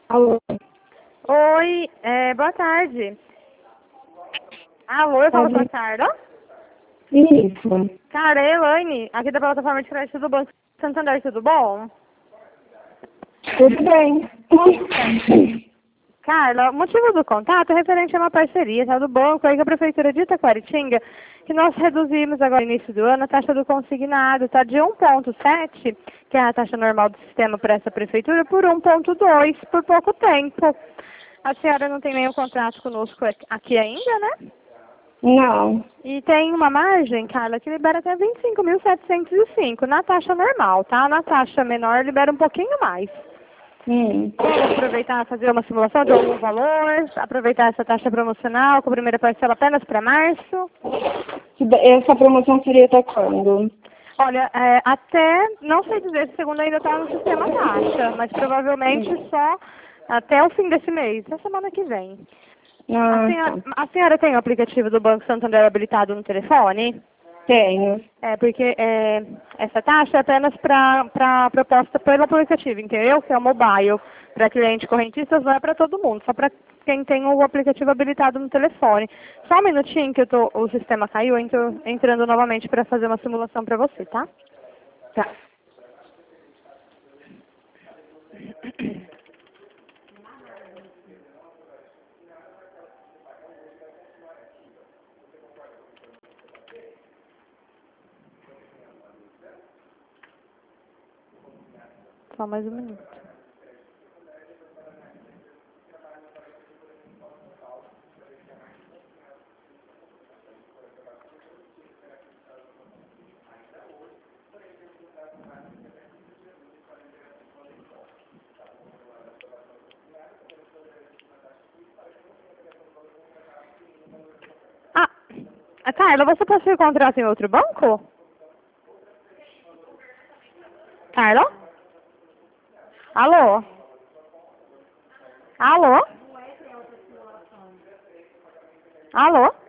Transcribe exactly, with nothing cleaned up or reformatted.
Alô? Oi, é, boa tarde. Alô, eu falo com a Carla? Isso. Cara, é Elaine, aqui da plataforma de crédito do Banco Santander, tudo bom? Tudo bem. Carla, o motivo do contato é referente a uma parceria, tá, do banco aí com a Prefeitura de Itaquaritinga, que nós reduzimos agora no início do ano a taxa do consignado, tá, de um vírgula sete, que é a taxa normal do sistema para essa prefeitura, por um vírgula dois, por pouco tempo. A senhora não tem nenhum contrato conosco aqui ainda, né? Não. E tem uma margem, Carla, que libera até vinte e cinco mil setecentos e cinco na taxa normal, tá? Na taxa menor libera um pouquinho mais. Hum. Vamos aproveitar e fazer uma simulação de algum valor, aproveitar essa taxa promocional com a primeira parcela apenas para março. Essa promoção seria até quando? Olha, é, até, não sei dizer se segundo ainda está no sistema taxa, mas provavelmente Hum. só até o fim desse mês, na semana que vem. A Ah, senhora, tá. a senhora tem o aplicativo do Banco Santander habilitado no telefone? Tenho. É, porque é, essa taxa é apenas para proposta pelo aplicativo, entendeu? Que é o mobile. Para clientes correntistas não é para todo mundo, só para quem tem o aplicativo habilitado no telefone. Só um minutinho que eu tô, o sistema caiu, eu entro entrando novamente para fazer uma simulação para você, tá? Tá. Só mais um minuto. Ah, a Carla, você possui contrato em outro banco? Carla? Alô? Alô? Alô?